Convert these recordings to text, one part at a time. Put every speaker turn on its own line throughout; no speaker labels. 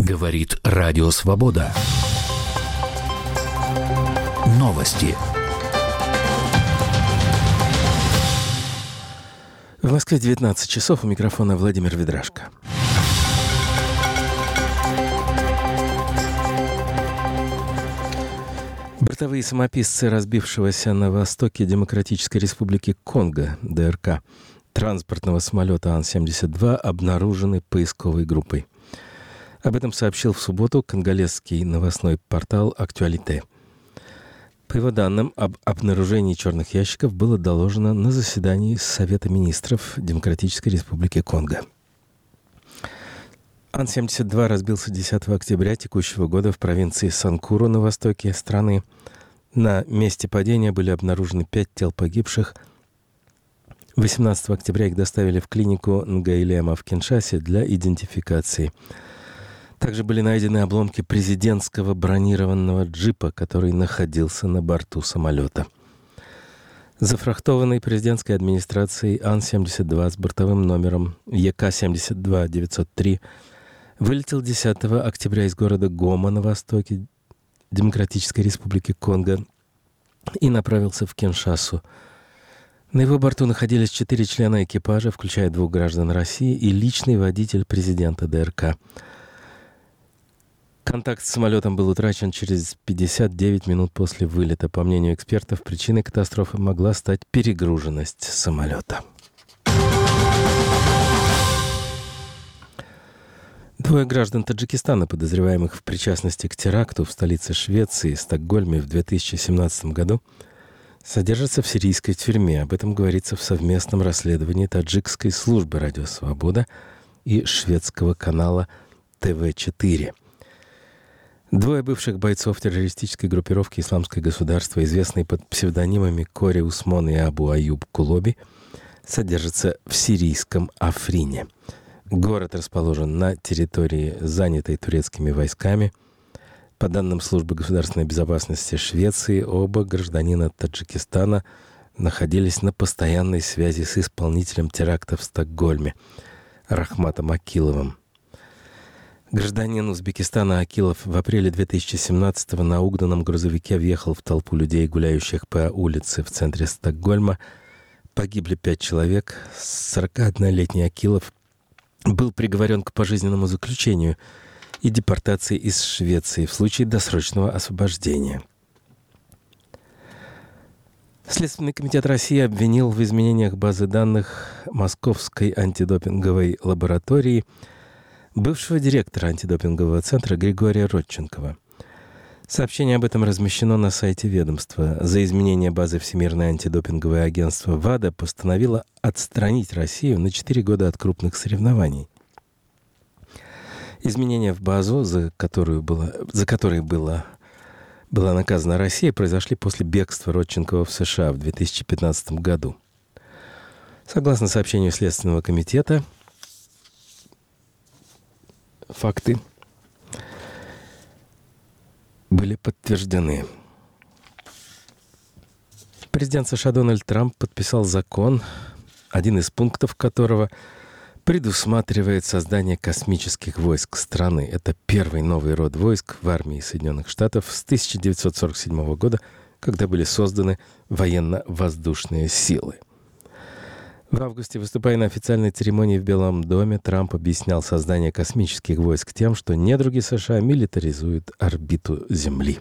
Говорит Радио Свобода. Новости.
В Москве 19 часов. У микрофона Владимир Ведрашко. Бортовые самописцы разбившегося на востоке Демократической Республики Конго, ДРК, транспортного самолета Ан-72 обнаружены поисковой группой. Об этом сообщил в субботу конголезский новостной портал «Актуалите». По его данным, об обнаружении черных ящиков было доложено на заседании Совета министров Демократической Республики Конго. Ан-72 разбился 10 октября текущего года в провинции Санкуру на востоке страны. На месте падения были обнаружены 5 тел погибших. 18 октября их доставили в клинику Нгаилема в Киншасе для идентификации. Также были найдены обломки президентского бронированного джипа, который находился на борту самолета. Зафрахтованный президентской администрацией Ан-72 с бортовым номером ЕК-72-903 вылетел 10 октября из города Гома на востоке Демократической Республики Конго и направился в Киншасу. На его борту находились 4 члена экипажа, включая 2 граждан России и личный водитель президента ДРК. Контакт с самолетом был утрачен через 59 минут после вылета. По мнению экспертов, причиной катастрофы могла стать перегруженность самолета. 2 граждан Таджикистана, подозреваемых в причастности к теракту в столице Швеции, Стокгольме, в 2017 году, содержатся в сирийской тюрьме. Об этом говорится в совместном расследовании таджикской службы «Радио Свобода» и шведского канала ТВ-4. 2 бывших бойцов террористической группировки «Исламское государство», известные под псевдонимами Кори Усмон и Абу Аюб Кулоби, содержатся в сирийском Африне. Город расположен на территории, занятой турецкими войсками. По данным Службы государственной безопасности Швеции, оба гражданина Таджикистана находились на постоянной связи с исполнителем теракта в Стокгольме Рахматом Акиловым. Гражданин Узбекистана Акилов в апреле 2017-го на угнанном грузовике въехал в толпу людей, гуляющих по улице в центре Стокгольма. Погибли 5 человек. 41-летний Акилов был приговорен к пожизненному заключению и депортации из Швеции в случае досрочного освобождения. Следственный комитет России обвинил в изменениях базы данных Московской антидопинговой лаборатории бывшего директора антидопингового центра Григория Родченкова. Сообщение об этом размещено на сайте ведомства. За изменение базы Всемирное антидопинговое агентство ВАДА постановило отстранить Россию на 4 года от крупных соревнований. Изменения в базу, за которые была наказана Россия, произошли после бегства Родченкова в США в 2015 году. Согласно сообщению Следственного комитета, факты были подтверждены. Президент США Дональд Трамп подписал закон, один из пунктов которого предусматривает создание космических войск страны. Это первый новый род войск в армии Соединенных Штатов с 1947 года, когда были созданы военно-воздушные силы. В августе, выступая на официальной церемонии в Белом доме, Трамп объяснял создание космических войск тем, что недруги США милитаризуют орбиту Земли.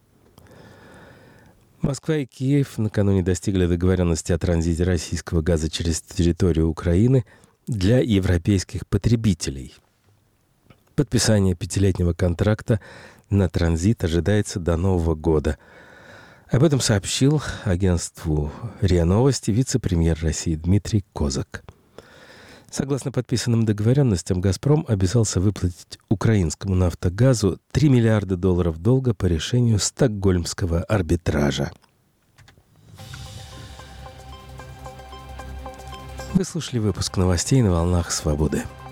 Москва и Киев накануне достигли договоренности о транзите российского газа через территорию Украины для европейских потребителей. Подписание 5-летнего контракта на транзит ожидается до Нового года. Об этом сообщил агентству РИА Новости вице-премьер России Дмитрий Козак. Согласно подписанным договоренностям, «Газпром» обязался выплатить украинскому «Нафтогазу» $3 миллиарда долга по решению Стокгольмского арбитража. Вы слушали выпуск новостей на волнах «Свободы».